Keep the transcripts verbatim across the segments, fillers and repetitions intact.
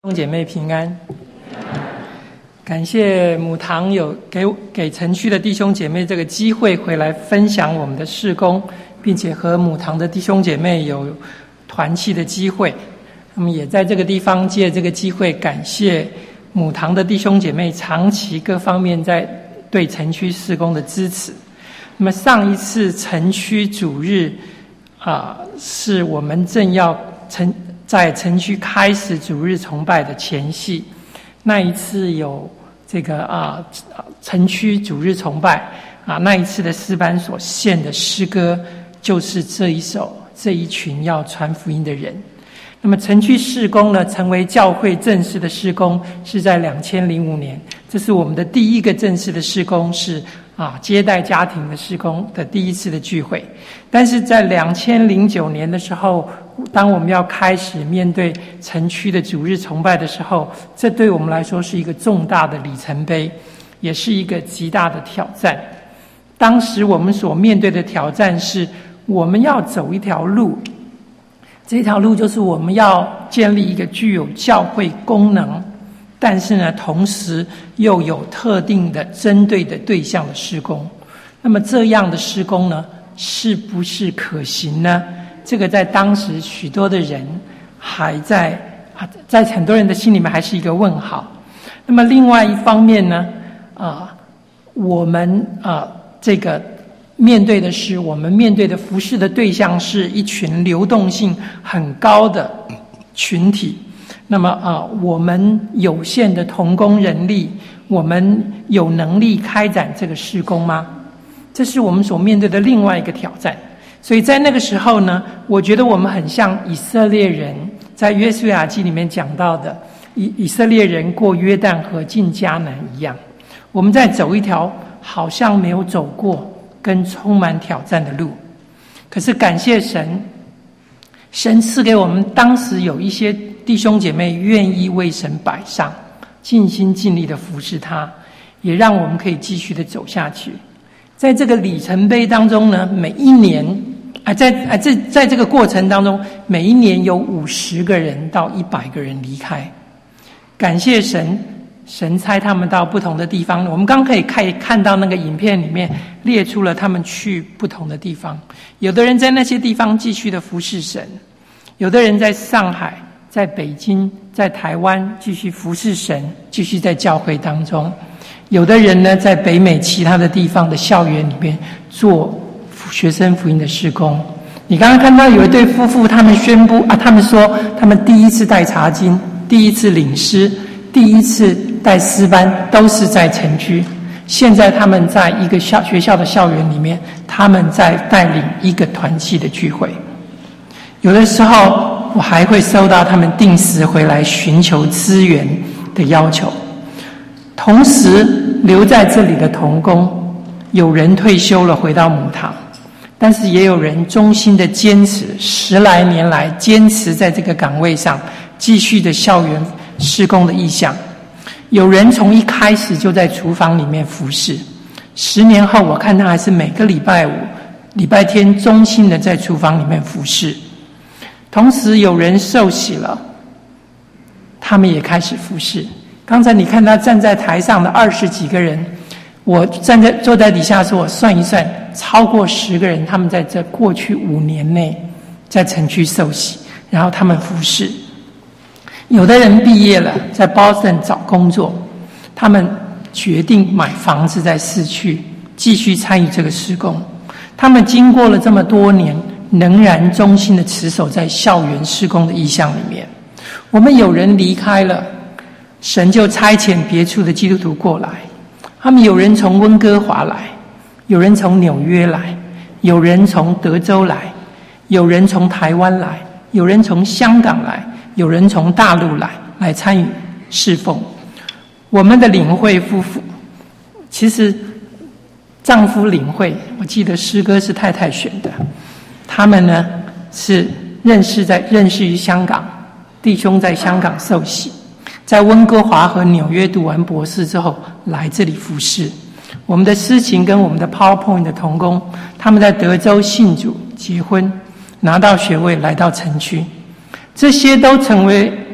弟兄姐妹平安，感谢母堂有给给城区的弟兄姐妹这个机会回来分享我们的事工，并且和母堂的弟兄姐妹有团契的机会。那么也在这个地方借这个机会感谢母堂的弟兄姐妹长期各方面在对城区事工的支持。那么上一次城区主日啊、呃，是我们正要城在城区开始主日崇拜的前夕，那一次有这个啊城区主日崇拜啊，那一次的诗班所献的诗歌就是这一首这一群要传福音的人。那么城区事工呢，成为教会正式的事工是在两千零五年，这是我们的第一个正式的事工，是啊接待家庭的事工的第一次的聚会。但是在两千零九年的时候，当我们要开始面对城区的主日崇拜的时候，这对我们来说是一个重大的里程碑，也是一个极大的挑战。当时我们所面对的挑战是，我们要走一条路，这条路就是我们要建立一个具有教会功能，但是呢，同时又有特定的针对的对象的事工。那么这样的事工呢，是不是可行呢？这个在当时许多的人还在啊，在很多人的心里面还是一个问号。那么另外一方面呢，啊，我们啊这个面对的是，我们面对的服事的对象是一群流动性很高的群体。那么啊，我们有限的同工人力，我们有能力开展这个事工吗？这是我们所面对的另外一个挑战。所以在那个时候呢，我觉得我们很像以色列人在约书亚记里面讲到的以以色列人过约旦河进迦南一样，我们在走一条好像没有走过跟充满挑战的路。可是感谢神，神赐给我们当时有一些弟兄姐妹愿意为神摆上，尽心尽力的服侍他，也让我们可以继续的走下去。在这个里程碑当中呢，每一年啊，在啊在在这个过程当中，每一年有五十个人到一百个人离开。感谢神，神差他们到不同的地方。我们刚可以看看到那个影片里面列出了他们去不同的地方。有的人在那些地方继续的服侍神，有的人在上海、在北京、在台湾继续服侍神，继续在教会当中。有的人呢，在北美其他的地方的校园里面做学生福音的事工。你刚刚看到有一对夫妇，他们宣布啊，他们说他们第一次带查经，第一次领诗，第一次带诗班，都是在城区。现在他们在一个校学校的校园里面，他们在带领一个团契的聚会。有的时候我还会收到他们定时回来寻求资源的要求。同时留在这里的同工，有人退休了回到母堂，但是也有人忠心的坚持，十来年来坚持在这个岗位上，继续的校园事工的意向。有人从一开始就在厨房里面服侍，十年后我看他还是每个礼拜五、礼拜天忠心的在厨房里面服侍。同时有人受洗了，他们也开始服侍。刚才你看他站在台上的二十几个人，我站在坐在底下说，我算一算，超过十个人，他们在这过去五年内在城区受洗，然后他们服侍。有的人毕业了，在 Boston 找工作，他们决定买房子在市区，继续参与这个事工。他们经过了这么多年，仍然忠心的持守在校园事工的意向里面。我们有人离开了，神就差遣别处的基督徒过来，他们有人从温哥华来，有人从纽约来，有人从德州来，有人从台湾来，有人从香港来，有人从大陆来，来参与侍奉。我们的领会夫妇，其实丈夫领会，我记得诗歌是太太选的，他们呢是认识在认识于香港，弟兄在香港受洗，在温哥华和纽约读完博士之后来这里服侍。我们的诗情跟我们的 PowerPoint 的同工，他们在德州信主结婚，拿到学位来到城区，这些都成为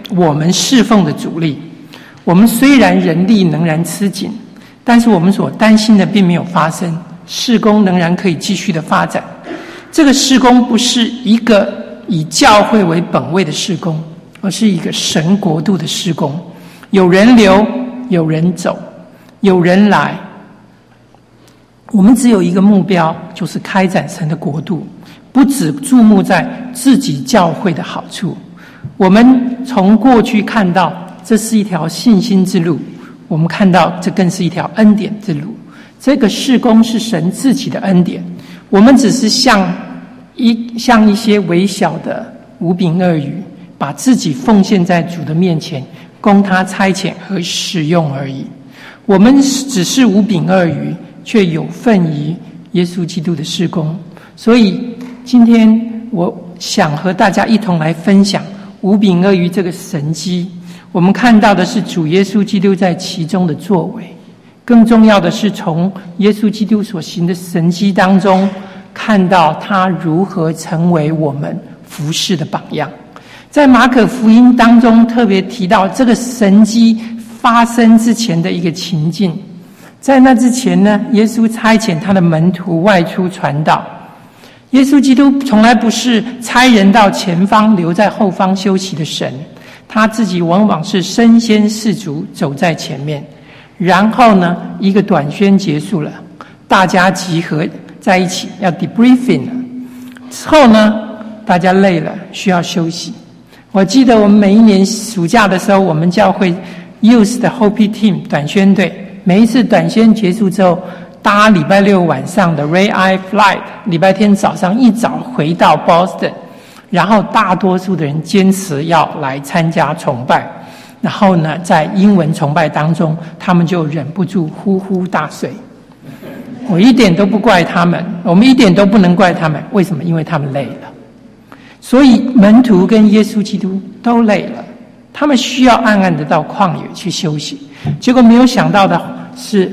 我们侍奉的阻力。我们虽然人力仍然吃紧，但是我们所担心的并没有发生，事工仍然可以继续的发展。这个事工不是一个以教会为本位的事工，而是一个神国度的事工。有人流，有人走，有人来。我们只有一个目标，就是开展神的国度，不只注目在自己教会的好处。我们从过去看到这是一条信心之路，我们看到这更是一条恩典之路。这个事工是神自己的恩典，我们只是像一像一些微小的五饼二鱼，把自己奉献在主的面前，供他差遣和使用而已。我们只是五饼二鱼，却有份于耶稣基督的事工。所以今天我想和大家一同来分享五饼二鱼这个神迹。我们看到的是主耶稣基督在其中的作为，更重要的是从耶稣基督所行的神迹当中，看到他如何成为我们服事的榜样。在马可福音当中特别提到这个神迹发生之前的一个情境。在那之前呢，耶稣差遣他的门徒外出传道。耶稣基督从来不是差人到前方留在后方休息的神，他自己往往是身先士卒，走在前面。然后呢，一个短宣结束了，大家集合在一起要 debriefing 了。之后呢，大家累了，需要休息。我记得我们每一年暑假的时候，我们教会 Youth 的 Hope Team 短宣队，每一次短宣结束之后，搭礼拜六晚上的 Red Eye Flight， 礼拜天早上一早回到 Boston， 然后大多数的人坚持要来参加崇拜。然后呢，在英文崇拜当中，他们就忍不住呼呼大睡。我一点都不怪他们，我们一点都不能怪他们。为什么？因为他们累了。所以门徒跟耶稣基督都累了，他们需要暗暗的到旷野去休息。结果没有想到的是，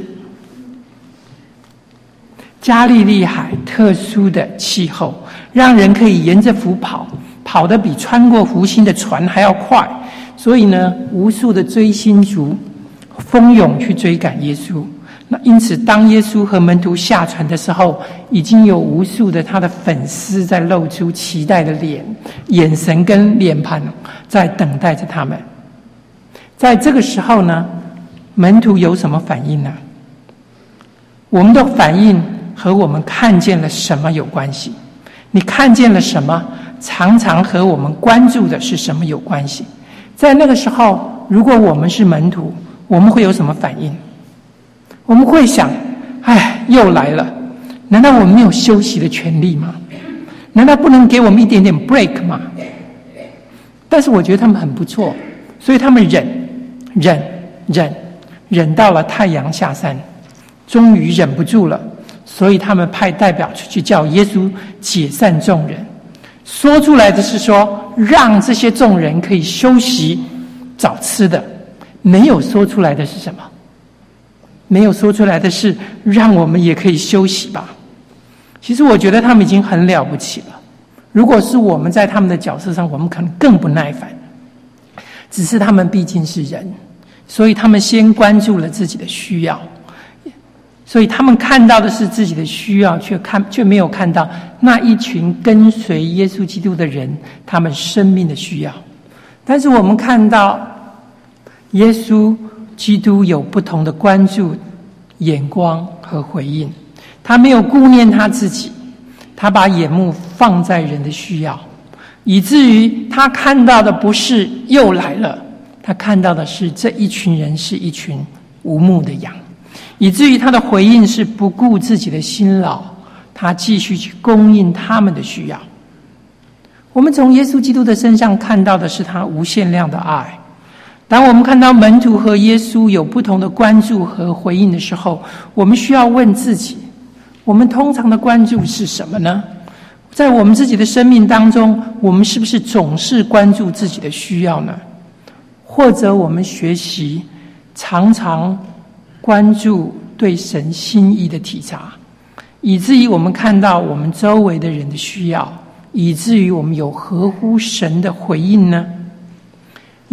加利利海特殊的气候，让人可以沿着湖跑，跑得比穿过湖心的船还要快。所以呢，无数的追星族蜂拥去追赶耶稣。那因此，当耶稣和门徒下船的时候，已经有无数的他的粉丝在露出期待的脸、眼神跟脸盘，在等待着他们。在这个时候呢，门徒有什么反应呢？我们的反应和我们看见了什么有关系？你看见了什么，常常和我们关注的是什么有关系。在那个时候，如果我们是门徒，我们会有什么反应？我们会想，哎，又来了，难道我们没有休息的权利吗？难道不能给我们一点点 break 吗？但是我觉得他们很不错，所以他们忍忍忍忍到了太阳下山，终于忍不住了，所以他们派代表出去叫耶稣解散众人。说出来的是说，让这些众人可以休息找吃的，没有说出来的是什么？没有说出来的是让我们也可以休息吧。其实我觉得他们已经很了不起了，如果是我们在他们的角色上，我们可能更不耐烦。只是他们毕竟是人，所以他们先关注了自己的需要，所以他们看到的是自己的需要，却看却没有看到那一群跟随耶稣基督的人他们生命的需要。但是我们看到耶稣基督有不同的关注、眼光和回应，他没有顾念他自己，他把眼目放在人的需要，以至于他看到的不是又来了，他看到的是这一群人是一群无牧的羊，以至于他的回应是不顾自己的辛劳，他继续去供应他们的需要。我们从耶稣基督的身上看到的是他无限量的爱。当我们看到门徒和耶稣有不同的关注和回应的时候，我们需要问自己，我们通常的关注是什么呢？在我们自己的生命当中，我们是不是总是关注自己的需要呢？或者我们学习常常关注对神心意的体察，以至于我们看到我们周围的人的需要，以至于我们有合乎神的回应呢？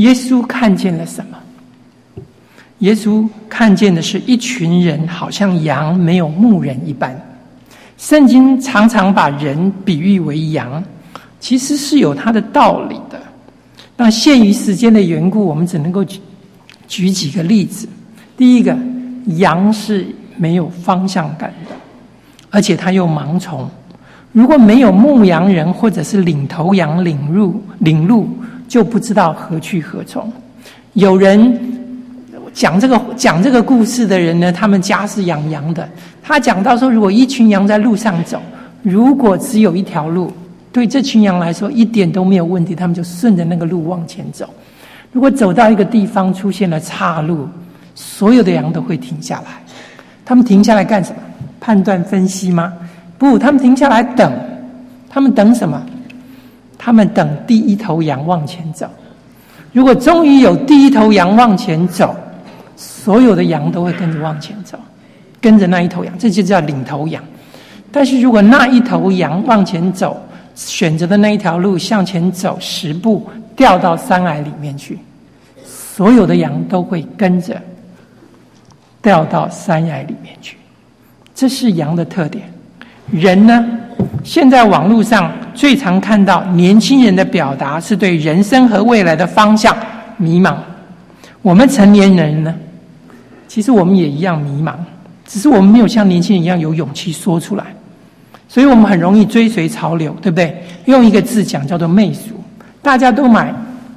耶稣看见了什么？耶稣看见的是一群人好像羊没有牧人一般。圣经常常把人比喻为羊，其实是有它的道理的。那限于时间的缘故，我们只能够举举几个例子。第一个，羊是没有方向感的，而且它又盲从。如果没有牧羊人或者是领头羊领路领路，就不知道何去何从。有人讲这个讲这个故事的人呢，他们家是养羊的。他讲到说，如果一群羊在路上走，如果只有一条路，对这群羊来说一点都没有问题，他们就顺着那个路往前走。如果走到一个地方出现了岔路，所有的羊都会停下来。他们停下来干什么？判断分析吗？不，他们停下来等。他们等什么？他们等第一头羊往前走。如果终于有第一头羊往前走，所有的羊都会跟着往前走，跟着那一头羊，这就叫领头羊。但是如果那一头羊往前走，选择的那一条路向前走十步，掉到山崖里面去，所有的羊都会跟着掉到山崖里面去。这是羊的特点。人呢，现在网络上最常看到年轻人的表达是对人生和未来的方向迷茫。我们成年人呢，其实我们也一样迷茫，只是我们没有像年轻人一样有勇气说出来，所以我们很容易追随潮流，对不对？用一个字讲叫做媚俗。大家都买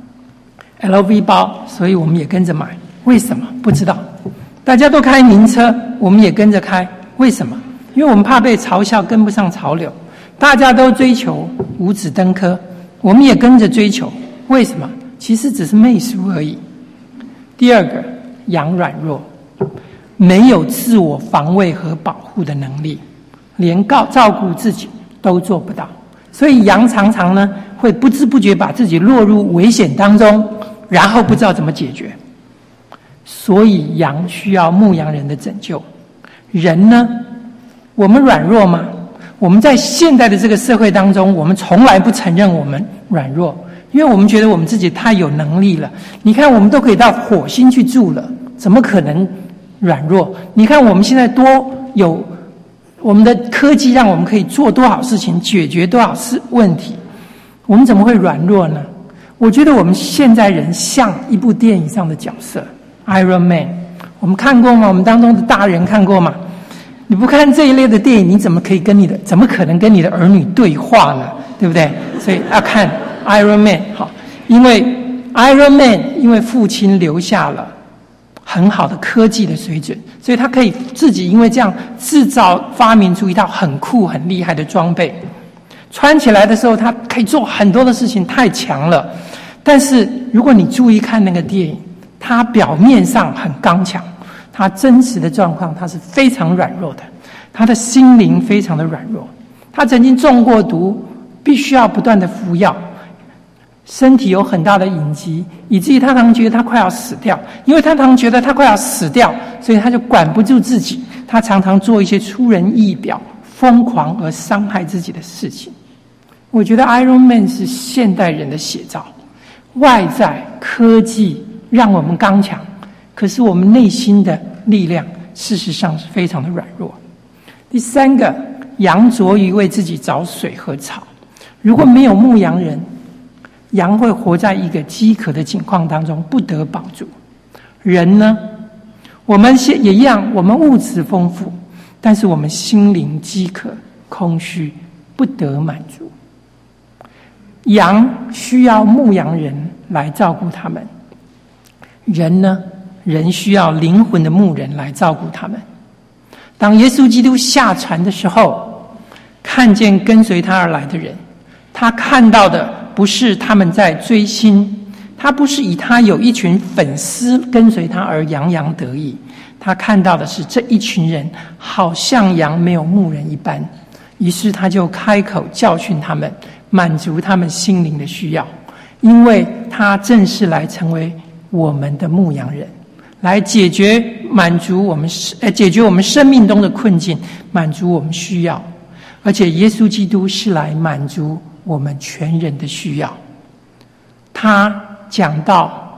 L V 包，所以我们也跟着买。为什么？不知道。大家都开名车，我们也跟着开。为什么？因为我们怕被嘲笑跟不上潮流。大家都追求五子登科，我们也跟着追求。为什么？其实只是媚俗而已。第二个，羊软弱，没有自我防卫和保护的能力，连照顾自己都做不到。所以羊常常呢会不知不觉把自己落入危险当中，然后不知道怎么解决。所以羊需要牧羊人的拯救。人呢，我们软弱吗？我们在现代的这个社会当中，我们从来不承认我们软弱，因为我们觉得我们自己太有能力了。你看，我们都可以到火星去住了，怎么可能软弱？你看我们现在多有我们的科技，让我们可以做多少事情，解决多少事问题，我们怎么会软弱呢？我觉得我们现在人像一部电影上的角色 Iron Man， 我们看过吗？我们当中的大人看过吗？你不看这一类的电影，你怎么可以跟你的怎么可能跟你的儿女对话呢？对不对？所以要看 Iron Man。 好，因为 Iron Man 因为父亲留下了很好的科技的水准，所以他可以自己因为这样制造发明出一套很酷很厉害的装备，穿起来的时候他可以做很多的事情，太强了。但是如果你注意看那个电影，他表面上很刚强，他真实的状况他是非常软弱的，他的心灵非常的软弱。他曾经中过毒，必须要不断的服药，身体有很大的隐疾，以至于他常觉得他快要死掉。因为他常觉得他快要死掉，所以他就管不住自己，他常常做一些出人意表、疯狂而伤害自己的事情。我觉得 Iron Man 是现代人的写照，外在科技让我们刚强，可是我们内心的力量事实上是非常的软弱。第三个，羊着于为自己找水和草。如果没有牧羊人，羊会活在一个饥渴的境况当中，不得饱足。人呢，我们也一样，我们物质丰富，但是我们心灵饥渴、空虚，不得满足。羊需要牧羊人来照顾他们，人呢，人需要灵魂的牧人来照顾他们。当耶稣基督下船的时候，看见跟随他而来的人，他看到的不是他们在追星，他不是以他有一群粉丝跟随他而洋洋得意，他看到的是这一群人好像羊没有牧人一般。于是他就开口教训他们，满足他们心灵的需要，因为他正是来成为我们的牧羊人，来解决满足我们呃解决我们生命中的困境，满足我们需要。而且耶稣基督是来满足我们全人的需要。他讲到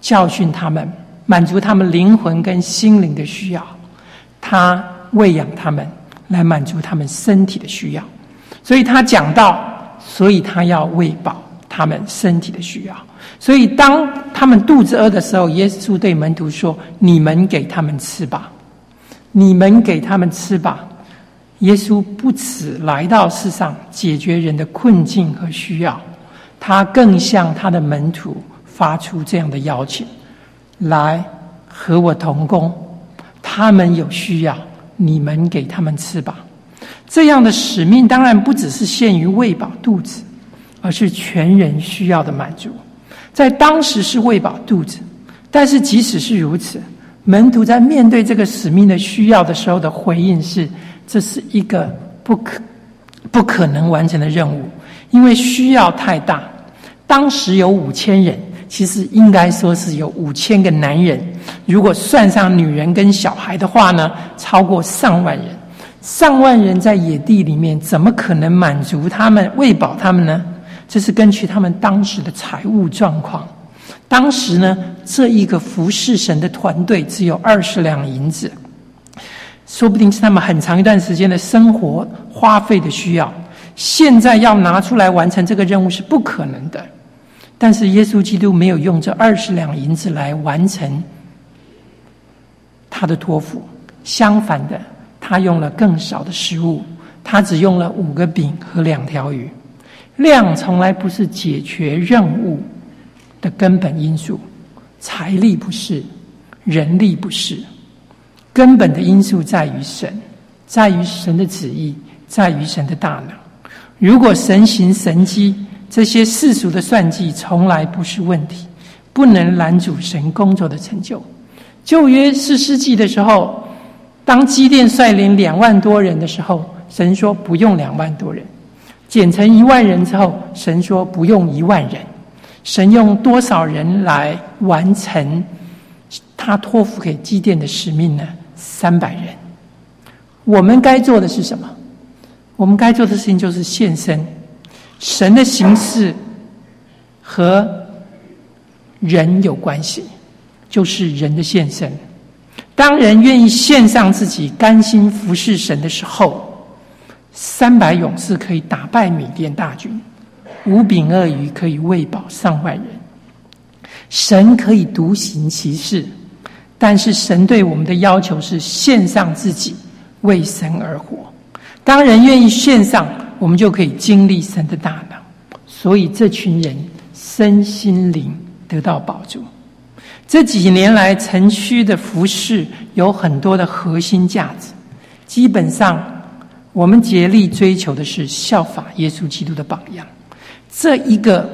教训他们，满足他们灵魂跟心灵的需要，他喂养他们，来满足他们身体的需要。所以他讲到，所以他要喂饱他们身体的需要。所以当他们肚子饿的时候，耶稣对门徒说：你们给他们吃吧，你们给他们吃吧。耶稣不只来到世上解决人的困境和需要，他更向他的门徒发出这样的邀请：来和我同工，他们有需要，你们给他们吃吧。这样的使命当然不只是限于喂饱肚子，而是全人需要的满足。在当时是喂饱肚子，但是即使是如此，门徒在面对这个使命的需要的时候的回应是：这是一个不可不可能完成的任务，因为需要太大。当时有五千人，其实应该说是有五千个男人，如果算上女人跟小孩的话呢，超过上万人。上万人在野地里面，怎么可能满足他们、喂饱他们呢？这是根据他们当时的财务状况。当时呢，这一个服侍神的团队只有二十两银子，说不定是他们很长一段时间的生活花费的需要。现在要拿出来完成这个任务是不可能的。但是耶稣基督没有用这二十两银子来完成他的托付，相反的，他用了更少的食物，他只用了五个饼和两条鱼。量从来不是解决任务的根本因素，财力不是，人力不是，根本的因素在于神，在于神的旨意，在于神的大能。如果神行神迹，这些世俗的算计从来不是问题，不能拦阻神工作的成就。旧约士师记的时候，当基甸率领两万多人的时候，神说不用两万多人，减成一万人之后，神说不用一万人。神用多少人来完成他托付给基甸的使命呢？三百人。我们该做的是什么？我们该做的事情就是献身。神的形式和人有关系，就是人的献身。当人愿意献上自己，甘心服侍神的时候，三百勇士可以打败米甸大军，五饼二鱼可以喂饱上万人。神可以独行其事，但是神对我们的要求是献上自己，为神而活。当人愿意献上，我们就可以经历神的大能，所以这群人身心灵得到保住。这几年来城区的服事有很多的核心价值，基本上我们竭力追求的是效法耶稣基督的榜样。这一个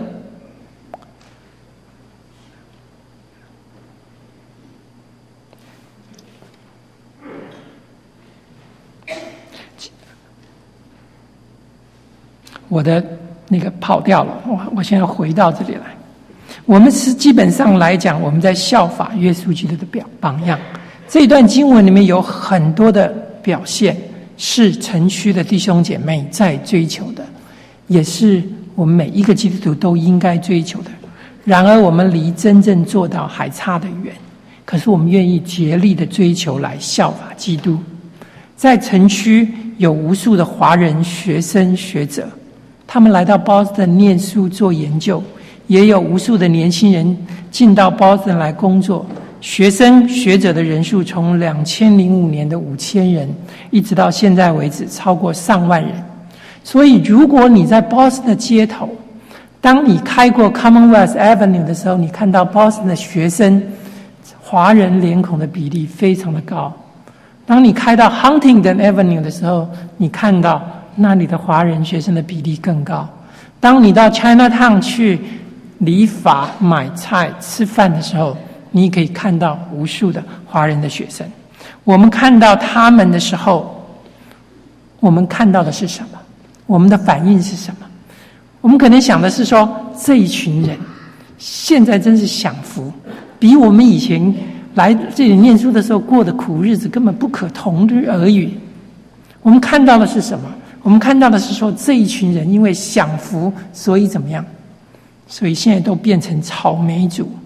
我的那个跑掉了，我我现在回到这里来。我们是基本上来讲，我们在效法耶稣基督的表榜样。这一段经文里面有很多的表现，是城区的弟兄姐妹在追求的，也是我们每一个基督徒都应该追求的。然而我们离真正做到还差得远，可是我们愿意竭力的追求来效法基督。在城区有无数的华人学生学者，他们来到 Boston 念书做研究，也有无数的年轻人进到 Boston 来工作。学生学者的人数从两千零五年的五千人，一直到现在为止超过上万人。所以如果你在 Boston 的街头，当你开过 Commonwealth Avenue 的时候，你看到 Boston 的学生华人脸孔的比例非常的高。当你开到 Huntington Avenue 的时候，你看到那里的华人学生的比例更高。当你到 Chinatown 去理发、买菜、吃饭的时候，你可以看到无数的华人的学生。我们看到他们的时候，我们看到的是什么？我们的反应是什么？我们可能想的是说，这一群人现在真是享福，比我们以前来这里念书的时候过的苦日子根本不可同日而语。我们看到的是什么？我们看到的是说，这一群人因为享福，所以怎么样？所以现在都变成草莓族，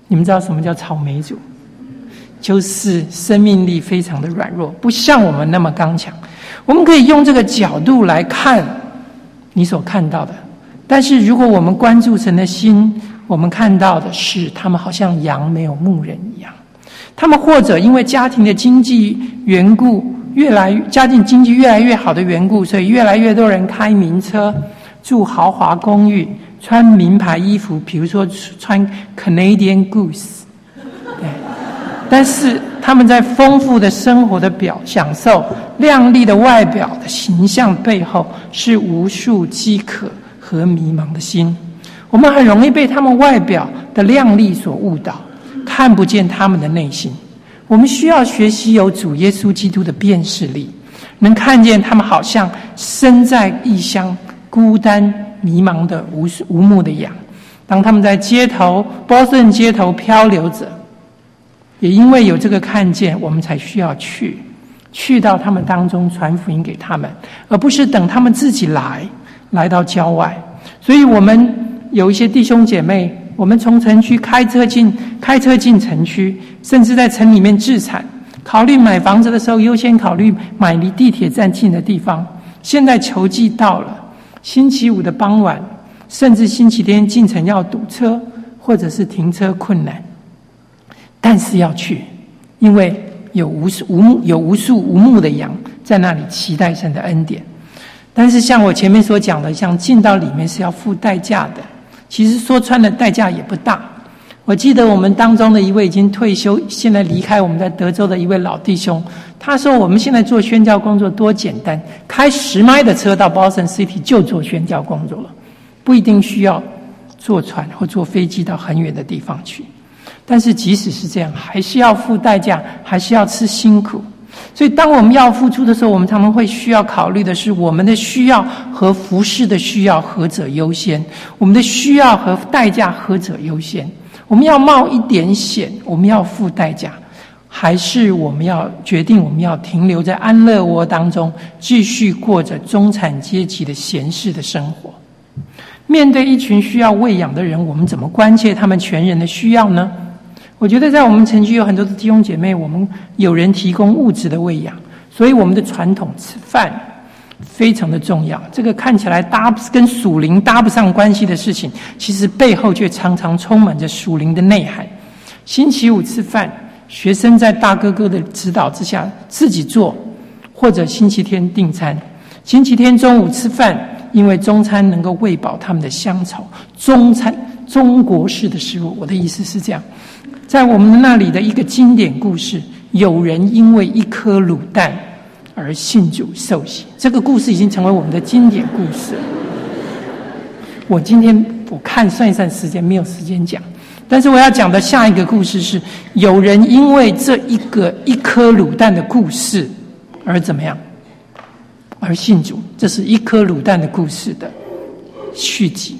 你们知道什么叫草莓族？就是生命力非常的软弱，不像我们那么刚强。我们可以用这个角度来看你所看到的，但是如果我们关注神的心，我们看到的是他们好像羊没有牧人一样。他们或者因为家庭的经济缘故，越来家庭经济越来越好的缘故，所以越来越多人开名车，住豪华公寓，穿名牌衣服，比如说穿 Canadian Goose。 对，但是他们在丰富的生活的表享受亮丽的外表的形象背后，是无数饥渴和迷茫的心。我们很容易被他们外表的亮丽所误导，看不见他们的内心。我们需要学习有主耶稣基督的辨识力，能看见他们好像身在异乡，孤单迷茫的无无牧的羊。当他们在街头波士顿街头漂流着，也因为有这个看见，我们才需要去去到他们当中传福音给他们，而不是等他们自己来来到郊外。所以我们有一些弟兄姐妹，我们从城区开车进开车进城区，甚至在城里面置产，考虑买房子的时候优先考虑买离地铁站近的地方。现在球季到了，星期五的傍晚甚至星期天进城要堵车，或者是停车困难，但是要去，因为有无数无牧有无数无牧的羊在那里期待神的恩典。但是像我前面所讲的，像进到里面是要付代价的，其实说穿了代价也不大。我记得我们当中的一位已经退休，现在离开我们在德州的一位老弟兄，他说我们现在做宣教工作多简单，开十迈的车到 Boston City 就做宣教工作了，不一定需要坐船或坐飞机到很远的地方去。但是即使是这样，还是要付代价，还是要吃辛苦。所以当我们要付出的时候，我们常常会需要考虑的是，我们的需要和服事的需要何者优先，我们的需要和代价何者优先。我们要冒一点险，我们要付代价，还是我们要决定我们要停留在安乐窝当中，继续过着中产阶级的闲适的生活。面对一群需要喂养的人，我们怎么关切他们全人的需要呢？我觉得在我们城区有很多的弟兄姐妹，我们有人提供物质的喂养，所以我们的传统吃饭非常的重要。这个看起来搭跟属灵搭不上关系的事情，其实背后却常常充满着属灵的内涵。星期五吃饭，学生在大哥哥的指导之下自己做，或者星期天订餐。星期天中午吃饭，因为中餐能够喂饱他们的乡愁，中餐中国式的食物。我的意思是这样，在我们那里的一个经典故事，有人因为一颗卤蛋而信主受洗。这个故事已经成为我们的经典故事。我今天我看算一算时间，没有时间讲，但是我要讲的下一个故事是，有人因为这一个一颗卤蛋的故事而怎么样？而信主。这是一颗卤蛋的故事的续集。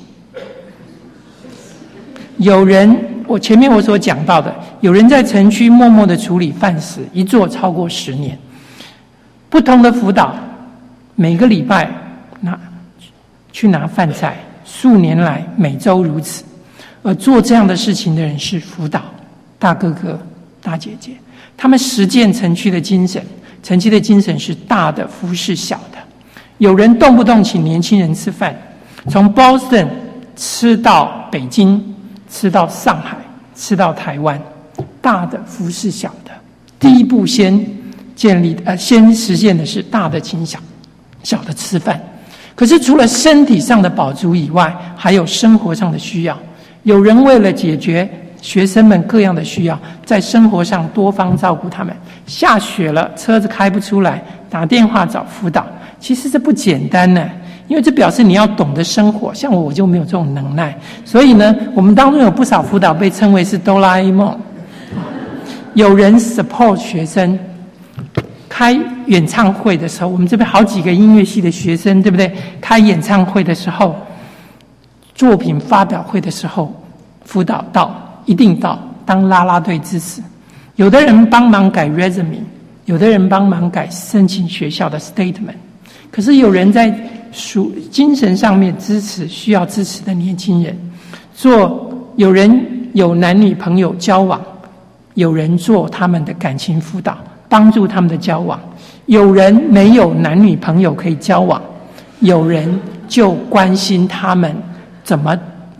有人，我前面我所讲到的，有人在城区默默的处理饭食，一做超过十年。不同的辅导，每个礼拜拿去拿饭菜，数年来每周如此。而做这样的事情的人是辅导大哥哥大姐姐，他们实践城区的精神。城区的精神是大的服侍小的。有人动不动请年轻人吃饭，从 Boston 吃到北京，吃到上海，吃到台湾，大的服侍小的。第一步先建立呃，先实现的是大的请小，小的吃饭。可是除了身体上的饱足以外，还有生活上的需要。有人为了解决学生们各样的需要，在生活上多方照顾他们。下雪了，车子开不出来，打电话找辅导。其实这不简单呢，因为这表示你要懂得生活。像我，我就没有这种能耐。所以呢，我们当中有不少辅导被称为是哆啦 A 梦。有人 support 学生开演唱会的时候，我们这边好几个音乐系的学生，对不对？开演唱会的时候，作品发表会的时候，辅导到一定到当啦啦队支持。有的人帮忙改 resume， 有的人帮忙改申请学校的 statement。可是有人在属精神上面支持需要支持的年轻人，做有人有男女朋友交往，有人做他们的感情辅导，帮助他们的交往；有人没有男女朋友可以交往，有人就关心他们怎么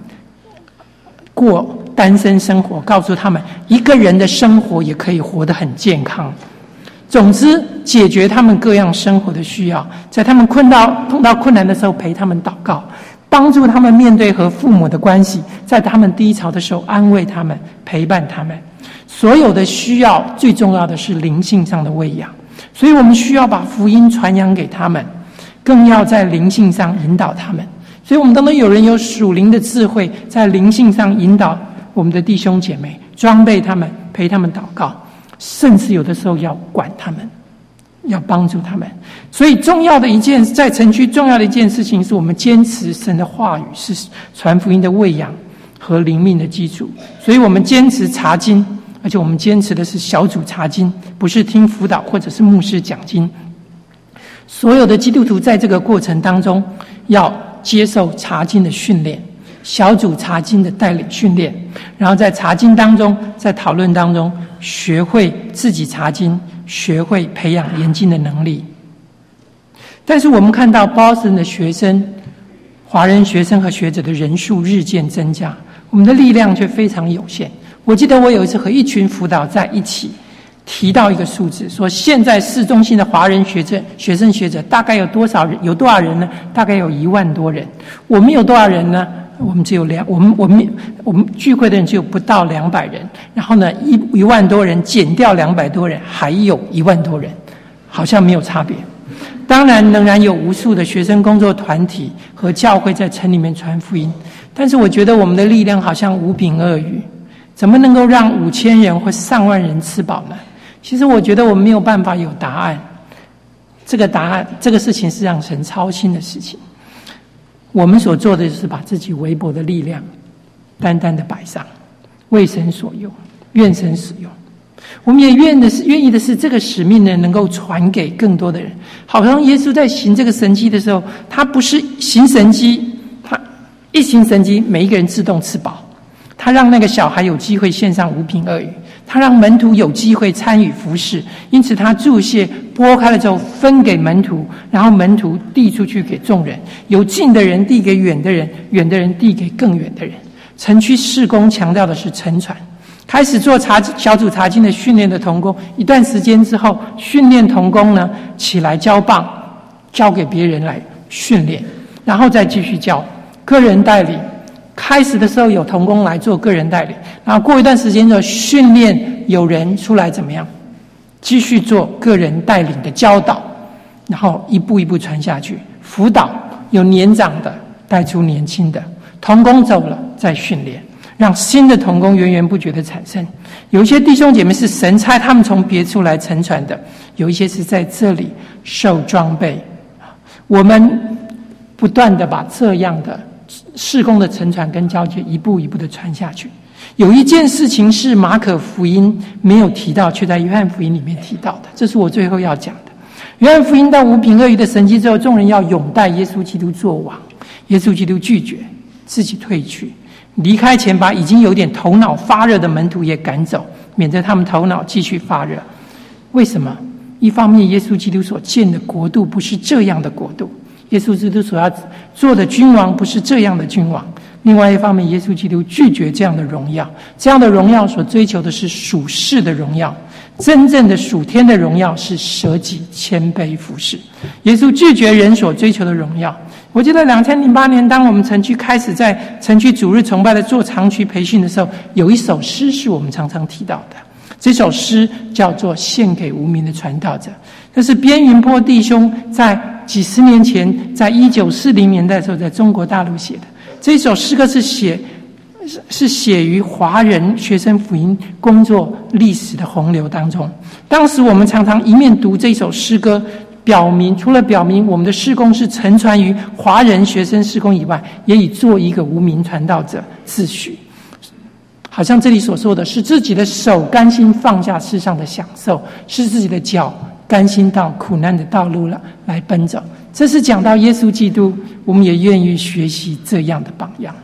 过单身生活，告诉他们一个人的生活也可以活得很健康。总之，解决他们各样生活的需要，在他们困到碰到困难的时候陪他们祷告，帮助他们面对和父母的关系，在他们低潮的时候安慰他们，陪伴他们。所有的需要，最重要的是灵性上的喂养，所以我们需要把福音传扬给他们，更要在灵性上引导他们。所以我们当中有人有属灵的智慧，在灵性上引导我们的弟兄姐妹，装备他们，陪他们祷告，甚至有的时候要管他们，要帮助他们。所以重要的一件，在城区重要的一件事情，是我们坚持神的话语是传福音的喂养和灵命的基础。所以我们坚持查经，而且我们坚持的是小组查经，不是听辅导或者是牧师讲经。所有的基督徒在这个过程当中要接受查经的训练，小组查经的带领训练，然后在查经当中，在讨论当中学会自己查经，学会培养研经的能力。但是我们看到 Boston 的学生，华人学生和学者的人数日渐增加，我们的力量却非常有限。我记得我有一次和一群辅导在一起提到一个数字，说现在市中心的华人学者、学生学者大概有多少人？有多少人呢？大概有一万多人。我们有多少人呢？我们只有两，我们我们我们聚会的人只有不到两百人。然后呢，一一万多人减掉两百多人，还有一万多人，好像没有差别。当然，仍然有无数的学生工作团体和教会在城里面传福音，但是我觉得我们的力量好像无柄鳄鱼，怎么能够让五千人或上万人吃饱呢？其实我觉得我们没有办法有答案，这个答案，这个事情是让神操心的事情。我们所做的就是把自己微薄的力量单单的摆上，为神所用，愿神使用。我们也愿的是愿意的是这个使命呢能够传给更多的人。好像耶稣在行这个神迹的时候，他不是行神迹，他一行神迹每一个人自动吃饱，他让那个小孩有机会献上五饼二鱼，他让门徒有机会参与服事，因此他注谢拨开了之后分给门徒，然后门徒递出去给众人，有近的人递给远的人，远的人递给更远的人。城区事工强调的是承传，开始做查小组查经的训练的同工，一段时间之后，训练同工呢起来交棒，交给别人来训练，然后再继续教个人带领。开始的时候有同工来做个人带领，然后过一段时间之后训练有人出来怎么样继续做个人带领的教导，然后一步一步传下去。辅导有年长的带出年轻的，同工走了再训练，让新的同工源源不绝的产生。有一些弟兄姐妹是神差他们从别处来承传的，有一些是在这里受装备。我们不断的把这样的事工的承传跟交接一步一步的传下去。有一件事情是马可福音没有提到，却在约翰福音里面提到的，这是我最后要讲的。约翰福音到五饼二鱼的神迹之后，众人要拥戴耶稣基督做王，耶稣基督拒绝，自己退去，离开前把已经有点头脑发热的门徒也赶走，免得他们头脑继续发热。为什么？一方面耶稣基督所建的国度不是这样的国度，耶稣基督所要做的君王不是这样的君王。另外一方面，耶稣基督拒绝这样的荣耀，这样的荣耀所追求的是属世的荣耀，真正的属天的荣耀是舍己谦卑服侍。耶稣拒绝人所追求的荣耀。我记得两千零八年当我们城区开始在城区主日崇拜的做长区培训的时候，有一首诗是我们常常提到的，这首诗叫做献给无名的传道者。这是边云波弟兄在几十年前，在一九四零年代的时候在中国大陆写的。这首诗歌是写是写于华人学生福音工作历史的洪流当中。当时我们常常一面读这首诗歌，表明除了表明我们的事工是承传于华人学生事工以外，也以做一个无名传道者自诩。好像这里所说的是自己的手甘心放下世上的享受，是自己的脚甘心到苦难的道路了来奔走。这是讲到耶稣基督，我们也愿意学习这样的榜样。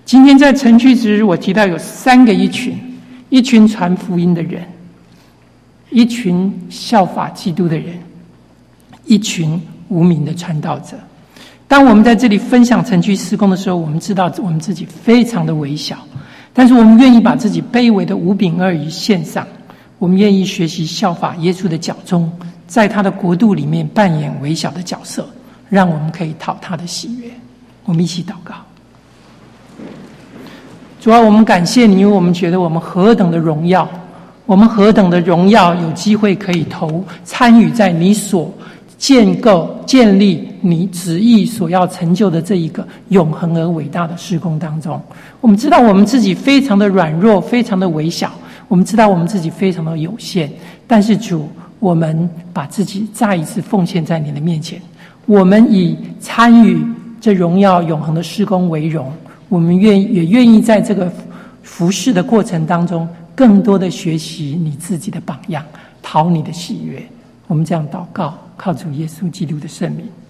今天在晨区值日，我提到有三个一群：一群传福音的人，一群效法基督的人，一群无名的传道者。当我们在这里分享晨区事工的时候，我们知道我们自己非常的微小，但是我们愿意把自己卑微的五饼二鱼献上，我们愿意学习效法耶稣的脚中，在他的国度里面扮演微小的角色，让我们可以讨他的喜悦。我们一起祷告。主啊，我们感谢你，因为我们觉得我们何等的荣耀，我们何等的荣耀，有机会可以投参与在你所建构建立你旨意所要成就的这一个永恒而伟大的事工当中。我们知道我们自己非常的软弱，非常的微小，我们知道我们自己非常的有限，但是主，我们把自己再一次奉献在你的面前，我们以参与这荣耀永恒的事工为荣，我们愿也愿意在这个服事的过程当中更多的学习你自己的榜样，讨你的喜悦。我们这样祷告，靠主耶稣基督的圣名。